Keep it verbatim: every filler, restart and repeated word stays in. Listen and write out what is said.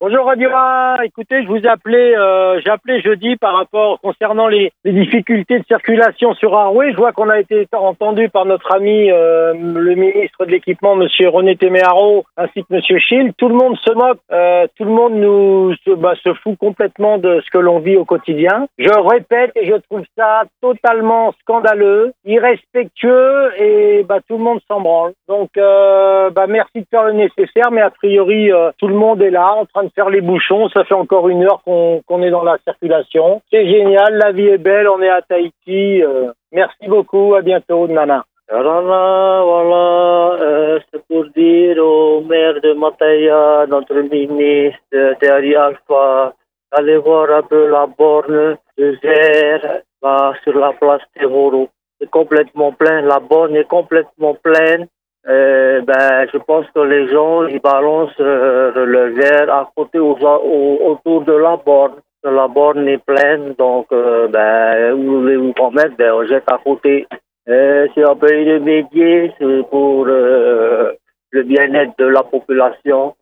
Bonjour Radio un, écoutez, je vous appelais, euh, j'ai appelé jeudi par rapport concernant les, les difficultés de circulation sur Arouet. Je vois qu'on a été entendu par notre ami euh, le ministre de l'équipement, Monsieur René Téméaro, ainsi que Monsieur Schill. Tout le monde se moque, euh, tout le monde nous se, bah, se fout complètement de ce que l'on vit au quotidien. Je répète et je trouve ça totalement scandaleux, irrespectueux et bah, tout le monde s'en branle. Donc euh, bah, merci de faire le nécessaire, mais a priori euh, tout le monde est là en train de faire les bouchons. Ça fait encore une heure qu'on qu'on est dans la circulation. C'est génial, la vie est belle, on est à Tahiti. Euh, merci beaucoup, à bientôt, Nana. Voilà, voilà, euh, c'est pour dire au maire de Mataya, notre ministre, Thierry Alpha, allez voir un peu la borne de verre là, sur la place Terroro. C'est complètement plein, la borne est complètement pleine. Euh, ben, je pense que les gens, ils balancent euh, le verre à côté, aux, au, autour de la borne. La borne est pleine, donc, euh, ben, vous voulez vous promettre, ben, on jette à côté. Euh, c'est un pays de métier, c'est pour euh, le bien-être de la population.